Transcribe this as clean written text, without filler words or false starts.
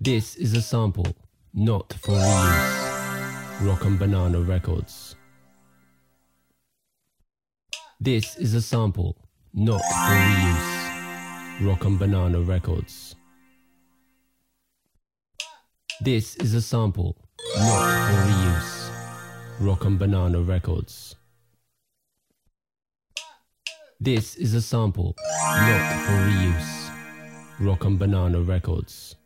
This is a sample, not for reuse. Rock and Banana Records. This is a sample, not for reuse. Rock and Banana Records. This is a sample, not for reuse. Rock and Banana Records. This is a sample, not for reuse. Rock and Banana Records.